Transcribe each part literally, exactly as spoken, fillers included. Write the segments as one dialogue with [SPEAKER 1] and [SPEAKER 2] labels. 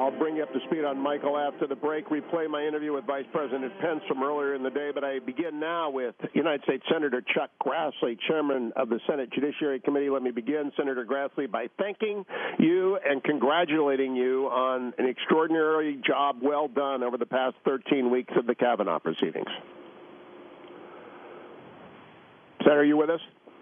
[SPEAKER 1] I'll bring you up to speed on Michael after the break. Replay my interview with Vice President Pence from earlier in the day, but I begin now with United States Senator Chuck Grassley, Chairman of the Senate Judiciary Committee. Let me begin, Senator Grassley, by thanking you and congratulating you on an extraordinary job well done over the past thirteen weeks of the Kavanaugh proceedings. Senator, are you with us?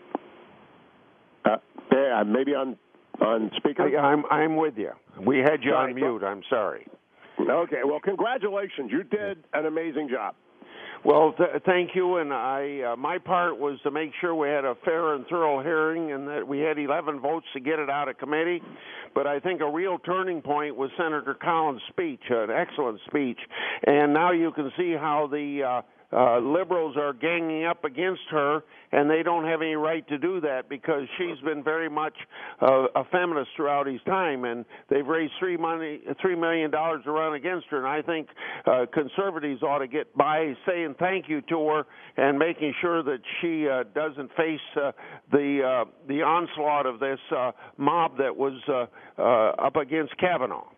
[SPEAKER 1] Uh, yeah, maybe on on speaker.
[SPEAKER 2] I'm I'm with you. We had you
[SPEAKER 1] Sorry,
[SPEAKER 2] on mute. I'm sorry.
[SPEAKER 1] Okay. Well, congratulations. You did an amazing job.
[SPEAKER 2] Well, th- thank you. And I, uh, my part was to make sure we had a fair and thorough hearing, and that we had eleven votes to get it out of committee. But I think a real turning point was Senator Collins' speech, an excellent speech. And now you can see how the uh, Uh, liberals are ganging up against her, and they don't have any right to do that because she's been very much uh, a feminist throughout his time, and they've raised three money, three million dollars to run against her. And I think uh, conservatives ought to get by saying thank you to her and making sure that she uh, doesn't face uh, the uh, the onslaught of this uh, mob that was uh, uh, up against Kavanaugh.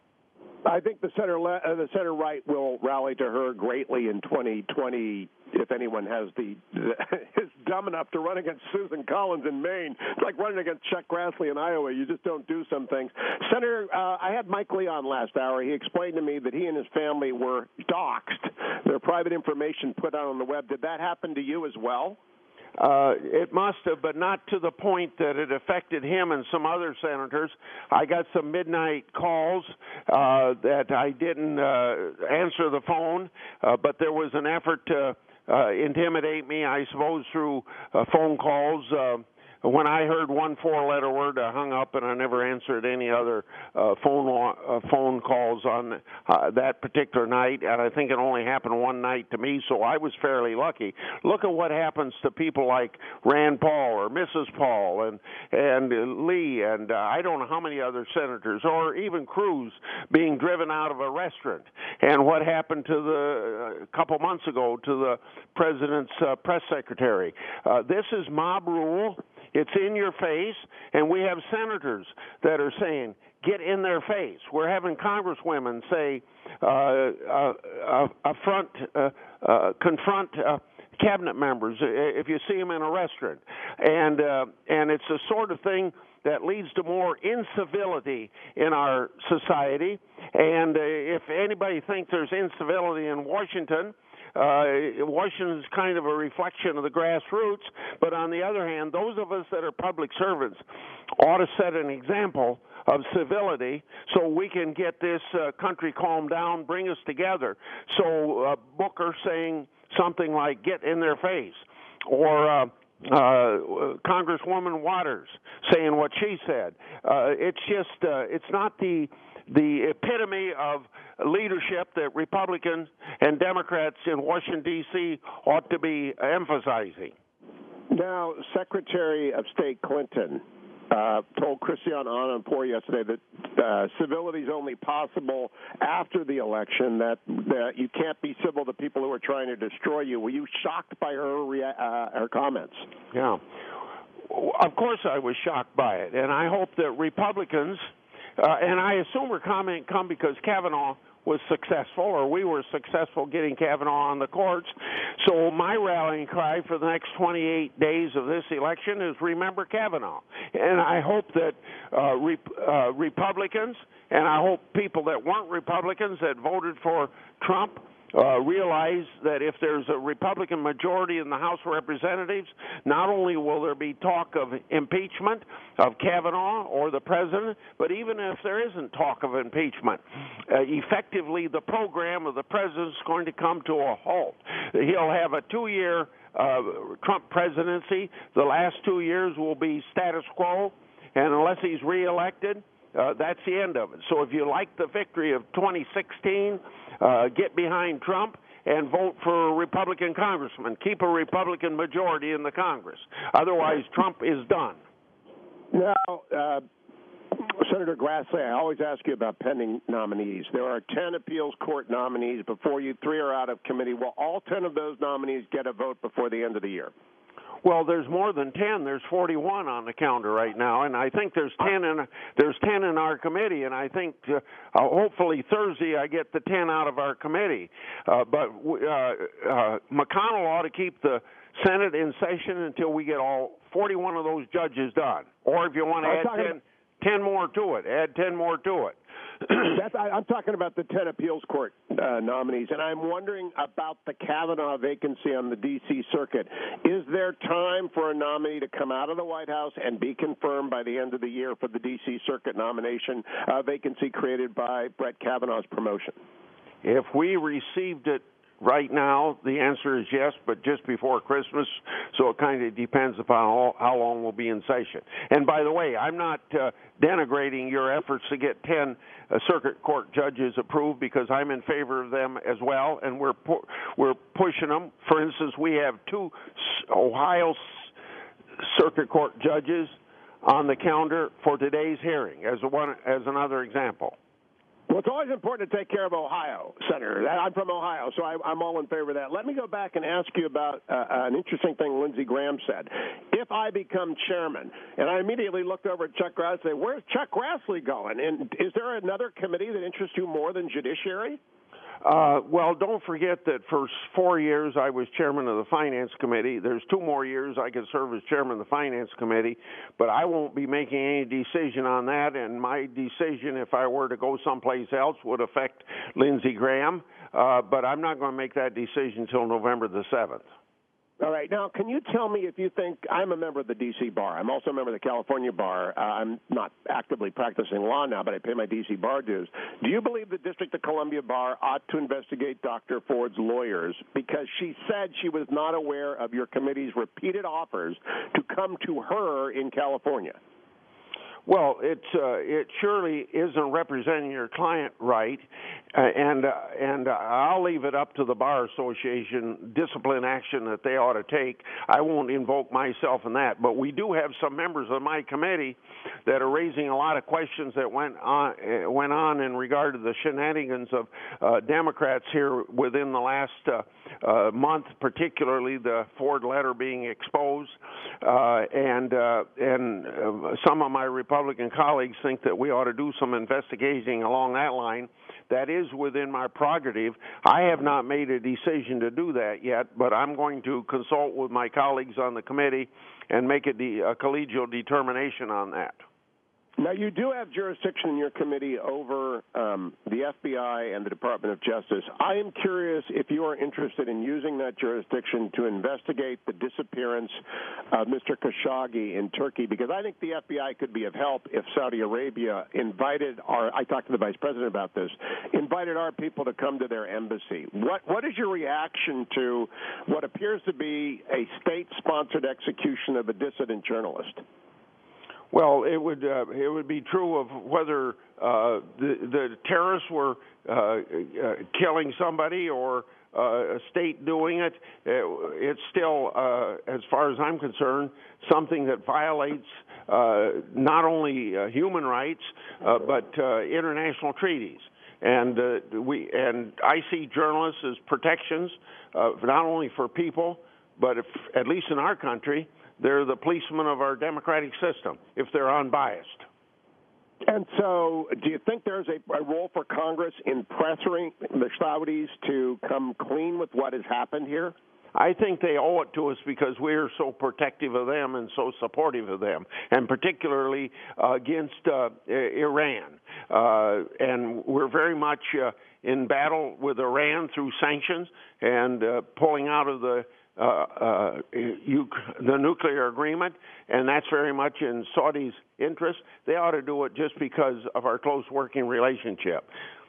[SPEAKER 1] I think the center le- uh, the center right will rally to her greatly in twenty twenty if anyone has the, the is dumb enough to run against Susan Collins in Maine. It's like running against Chuck Grassley in Iowa. You just don't do some things. Senator, uh, I had Mike Lee on last hour. He explained to me that he and his family were doxxed, their private information put out on the web. Did that happen to you as well?
[SPEAKER 2] Uh, it must have, but not to the point that it affected him and some other senators. I got some midnight calls uh, that I didn't uh, answer the phone, uh, but there was an effort to uh, intimidate me, I suppose, through uh, phone calls. Uh, When I heard one four-letter word, I hung up, and I never answered any other uh, phone uh, phone calls on uh, that particular night. And I think it only happened one night to me, so I was fairly lucky. Look at what happens to people like Rand Paul or Missus Paul and and Lee, and uh, I don't know how many other senators, or even Cruz being driven out of a restaurant. And what happened to the a couple months ago to the president's uh, press secretary? Uh, this is mob rule. It's in your face, and we have senators that are saying, get in their face. We're having congresswomen say, uh, uh, uh, affront, uh, uh, confront uh, cabinet members if you see them in a restaurant. And, uh, and it's the sort of thing that leads to more incivility in our society. And uh, if anybody thinks there's incivility in Washington, Uh, Washington is kind of a reflection of the grassroots, but on the other hand, those of us that are public servants ought to set an example of civility so we can get this uh, country calmed down, bring us together. So uh, Booker saying something like, get in their face, or uh, uh, Congresswoman Waters saying what she said. Uh, it's just, uh, it's not the the epitome of leadership that Republicans and Democrats in Washington, D C ought to be emphasizing.
[SPEAKER 1] Now, Secretary of State Clinton uh, told Christiane Amanpour yesterday that uh, civility is only possible after the election, that, that you can't be civil to people who are trying to destroy you. Were you shocked by her, rea- uh, her comments?
[SPEAKER 2] Yeah. Of course I was shocked by it, and I hope that Republicans Uh, and I assume her comment come because Kavanaugh was successful, or we were successful getting Kavanaugh on the courts. So my rallying cry for the next twenty-eight days of this election is remember Kavanaugh. And I hope that uh, Re- uh, Republicans, and I hope people that weren't Republicans that voted for Trump, Uh, realize that if there's a Republican majority in the House of Representatives, not only will there be talk of impeachment of Kavanaugh or the president, but even if there isn't talk of impeachment, uh, effectively the program of the president is going to come to a halt. He'll have a two-year uh, Trump presidency. The last two years will be status quo, and unless he's reelected, Uh, that's the end of it. So if you like the victory of twenty sixteen, uh, get behind Trump and vote for a Republican congressman. Keep a Republican majority in the Congress. Otherwise, Trump is done.
[SPEAKER 1] Now, uh, Senator Grassley, I always ask you about pending nominees. There are ten appeals court nominees before you. Three are out of committee. Will all ten of those nominees get a vote before the end of the year?
[SPEAKER 2] Well, there's more than ten. There's forty-one on the calendar right now, and I think there's ten in there's ten in our committee. And I think uh, uh, hopefully Thursday I get the ten out of our committee. Uh, but uh, uh, McConnell ought to keep the Senate in session until we get all forty-one of those judges done. Or if you want to add ten, ten more to it, add ten more to it.
[SPEAKER 1] That's, I, I'm talking about the ten appeals court uh, nominees, and I'm wondering about the Kavanaugh vacancy on the D C circuit. Is there time for a nominee to come out of the White House and be confirmed by the end of the year for the D C circuit nomination uh, vacancy created by Brett Kavanaugh's promotion?
[SPEAKER 2] If we received it right now, the answer is yes, but just before Christmas, so it kind of depends upon how long we'll be in session. And by the way, I'm not uh, denigrating your efforts to get ten uh, circuit court judges approved, because I'm in favor of them as well, and we're pu- we're pushing them. For instance, we have two Ohio circuit court judges on the calendar for today's hearing, as one as another example.
[SPEAKER 1] Well, it's always important to take care of Ohio, Senator. I'm from Ohio, so I, I'm all in favor of that. Let me go back and ask you about uh, an interesting thing Lindsey Graham said. If I become chairman, and I immediately looked over at Chuck Grassley and said, where's Chuck Grassley going? And is there another committee that interests you more than Judiciary?
[SPEAKER 2] Uh, well, don't forget that for four years I was chairman of the Finance Committee. There's two more years I could serve as chairman of the Finance Committee, but I won't be making any decision on that, and my decision, if I were to go someplace else, would affect Lindsey Graham, uh, but I'm not going to make that decision until November the seventh.
[SPEAKER 1] All right. Now, can you tell me if you think – I'm a member of the D C Bar. I'm also a member of the California Bar. Uh, I'm not actively practicing law now, but I pay my D C Bar dues. Do you believe the District of Columbia Bar ought to investigate Doctor Ford's lawyers because she said she was not aware of your committee's repeated offers to come to her in California?
[SPEAKER 2] Well, it's uh, it surely isn't representing your client right, uh, and uh, and uh, I'll leave it up to the Bar Association discipline action that they ought to take. I won't invoke myself in that, but we do have some members of my committee that are raising a lot of questions that went on uh, went on in regard to the shenanigans of uh, Democrats here within the last uh, uh, month, particularly the Ford letter being exposed, uh, and uh, and uh, some of my Republican Republican colleagues think that we ought to do some investigating along that line. That is within my prerogative. I have not made a decision to do that yet, but I'm going to consult with my colleagues on the committee and make a, de- a collegial determination on that.
[SPEAKER 1] Now, you do have jurisdiction in your committee over um, the F B I and the Department of Justice. I am curious if you are interested in using that jurisdiction to investigate the disappearance of Mister Khashoggi in Turkey, because I think the F B I could be of help if Saudi Arabia invited our, I talked to the Vice President about this, invited our people to come to their embassy. What What is your reaction to what appears to be a state-sponsored execution of a dissident journalist?
[SPEAKER 2] Well, it would uh, it would be true of whether uh, the the terrorists were uh, uh, killing somebody or uh, a state doing it. It's still, uh, as far as I'm concerned, something that violates uh, not only uh, human rights uh, but uh, international treaties. And uh, we and I see journalists as protections, uh, not only for people, but if, at least in our country, they're the policemen of our democratic system, if they're unbiased.
[SPEAKER 1] And so do you think there's a, a role for Congress in pressuring the Saudis to come clean with what has happened here?
[SPEAKER 2] I think they owe it to us because we're so protective of them and so supportive of them, and particularly uh, against uh, Iran. Uh, and we're very much uh, in battle with Iran through sanctions and uh, pulling out of the Uh, uh, you, the nuclear agreement, and that's very much in Saudi's interest. They ought to do it just because of our close working relationship.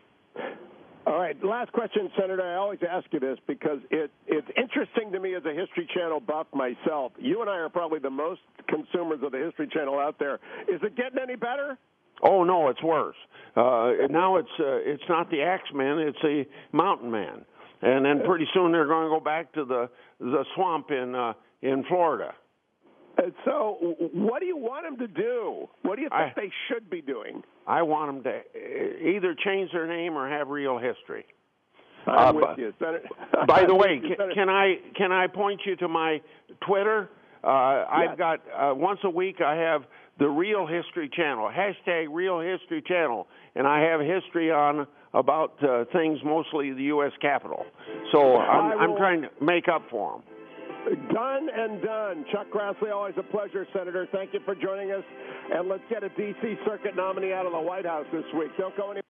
[SPEAKER 1] All right, last question, Senator. I always ask you this because it, it's interesting to me as a History Channel buff myself. You and I are probably the most consumers of the History Channel out there. Is it getting any better?
[SPEAKER 2] Oh, no, it's worse. Uh, now it's uh, it's not the Axeman, it's the Mountain Man. And then pretty soon they're going to go back to the the swamp in uh, in Florida.
[SPEAKER 1] And so, what do you want them to do? What do you think I, they should be doing?
[SPEAKER 2] I want them to either change their name or have real history.
[SPEAKER 1] I'm
[SPEAKER 2] uh,
[SPEAKER 1] with you, Senator.
[SPEAKER 2] By the way, can, can I can I point you to my Twitter? Uh,
[SPEAKER 1] Yes.
[SPEAKER 2] I've got uh, once a week I have the Real History Channel, hashtag Real History Channel, and I have history on about uh, things mostly the U S Capitol. So I'm, I'm trying to make up for them.
[SPEAKER 1] Done and done. Chuck Grassley, always a pleasure, Senator. Thank you for joining us. And let's get a D C Circuit nominee out of the White House this week. Don't go any